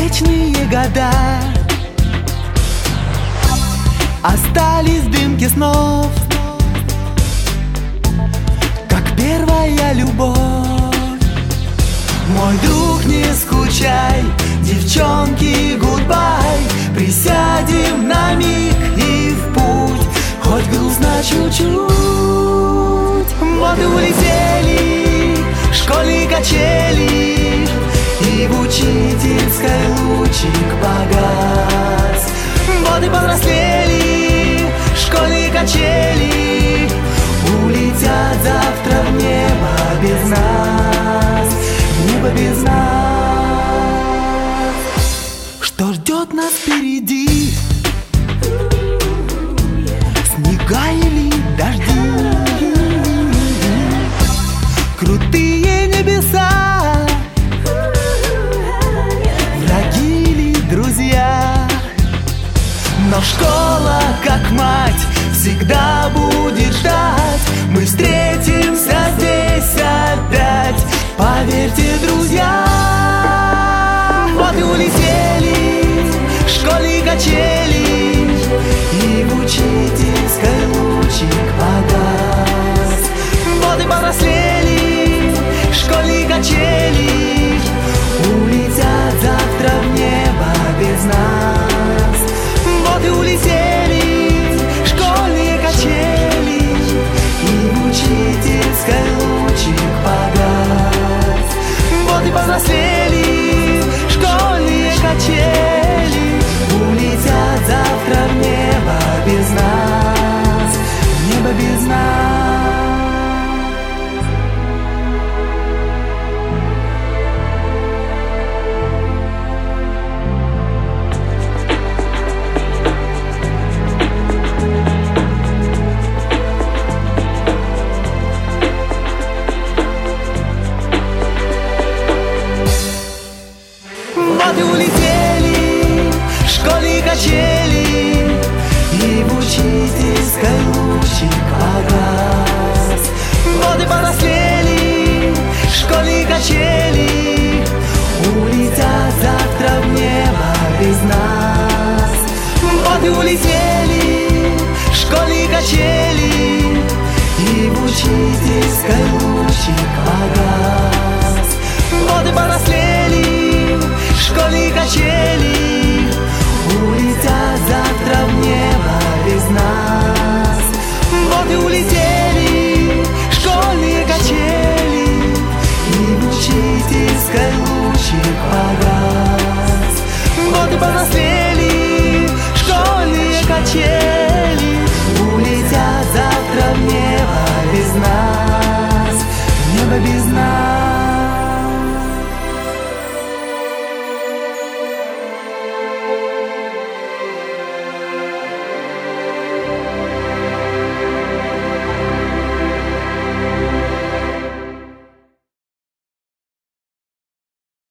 вечные года. Остались дымки снов, как первая любовь. Мой друг, не скучай, девчонки, гудбай. Присядем на миг и в путь, хоть грустно чуть-чуть. Вот и улетели школьные качели, и в учительской лучик погас. Вот и повзрослели школьные качели, улетят завтра в небо без нас, в небо без нас. Что ждет нас впереди? Снега или дожди? Крутые небеса, враги или друзья? Но школа, как мать, всегда будет ждать. Мы встретимся здесь опять, поверьте, друзья. Вот и улетели школьные качели, и в учительской лучик погас. Вот и повзрослели школьные качели, улетят завтра в небо без нас. Вот и улетели школьные качели, и в учительской лучик погас. Вот и повзрослели школьные качели, улетят завтра в небо без нас, в небо без нас. Вот и улетели школьные качели, и в учительской лучик погас. Вот и повзрослели школьные качели, улетят завтра в небо без нас. Вот и улетели школьные качели, и в учительской лучик погас. Вот и повзрослели школьные качели,